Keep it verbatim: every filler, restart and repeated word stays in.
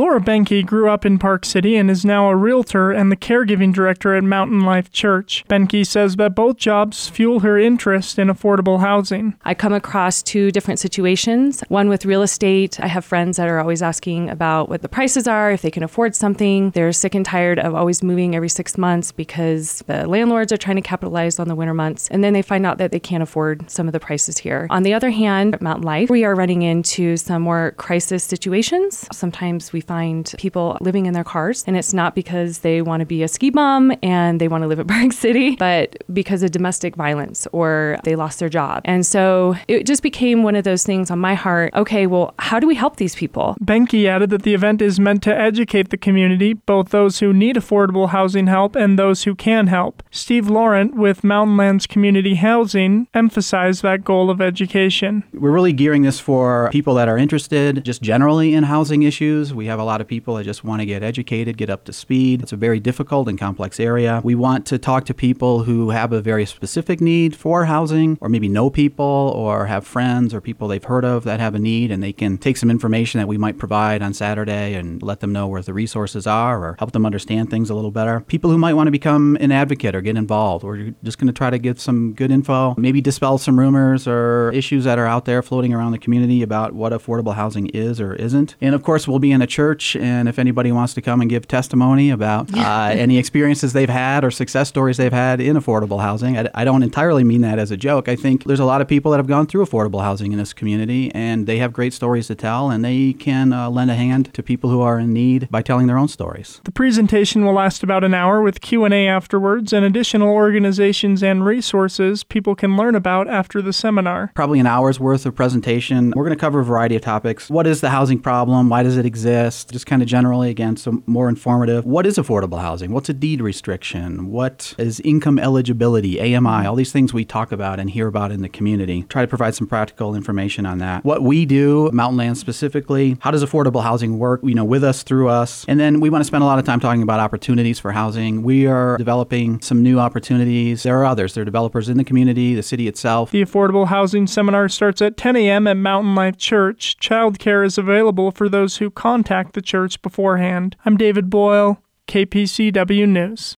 Laura Benke grew up in Park City and is now a realtor and the caregiving director at Mountain Life Church. Benke says that both jobs fuel her interest in affordable housing. I come across two different situations. One with real estate. I have friends that are always asking about what the prices are, if they can afford something. They're sick and tired of always moving every six months because the landlords are trying to capitalize on the winter months. And then they find out that they can't afford some of the prices here. On the other hand, at Mountain Life, we are running into some more crisis situations. Sometimes we find people living in their cars, and it's not because they want to be a ski bum and they want to live at Park City, but because of domestic violence or they lost their job. And so it just became one of those things on my heart. Okay, well, how do we help these people? Benke added that the event is meant to educate the community, both those who need affordable housing help and those who can help. Steve Laurent with Mountain Lands Community Housing emphasized that goal of education. We're really gearing this for people that are interested just generally in housing issues. We have a lot of people that just want to get educated, get up to speed. It's a very difficult and complex area. We want to talk to people who have a very specific need for housing, or maybe know people or have friends or people they've heard of that have a need, and they can take some information that we might provide on Saturday and let them know where the resources are or help them understand things a little better. People who might want to become an advocate or get involved. We're just going to try to give some good info, maybe dispel some rumors or issues that are out there floating around the community about what affordable housing is or isn't. And of course, we'll be in a church, and if anybody wants to come and give testimony about uh, any experiences they've had or success stories they've had in affordable housing, I, I don't entirely mean that as a joke. I think there's a lot of people that have gone through affordable housing in this community, and they have great stories to tell, and they can uh, lend a hand to people who are in need by telling their own stories. The presentation will last about an hour with Q and A afterwards and additional organizations and resources people can learn about after the seminar. Probably an hour's worth of presentation. We're going to cover a variety of topics. What is the housing problem? Why does it exist? Just kind of generally, again, some more informative. What is affordable housing? What's a deed restriction? What is income eligibility, A M I? All these things we talk about and hear about in the community. Try to provide some practical information on that. What we do, Mountain Lands specifically, how does affordable housing work, you know, with us, through us? And then we want to spend a lot of time talking about opportunities for housing. We are developing some new opportunities. There are others. There are developers in the community, the city itself. The Affordable Housing Seminar starts at ten a.m. at Mountain Life Church. Childcare is available for those who contact the church beforehand. I'm David Boyle, K P C W News.